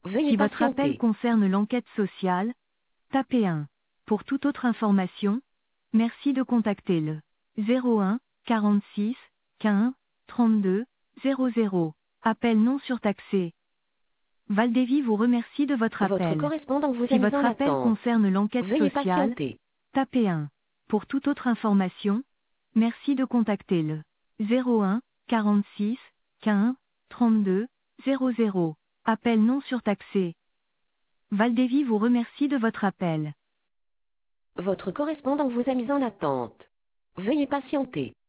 Veuillez Si votre appel patienter. concerne l'enquête sociale, tapez 1. Pour toute autre information, merci de contacter le 01 46 15 32 00. Appel non surtaxé. Valdévy vous remercie de votre Votre appel. correspondant vous a Si mis votre en appel attente. concerne l'enquête Veuillez sociale, patienter. tapez 1. Pour toute autre information, merci de contacter le 01 46 15 32 00. Appel non surtaxé. Valdévy vous remercie de votre appel. Votre correspondant vous a mis en attente. Veuillez patienter.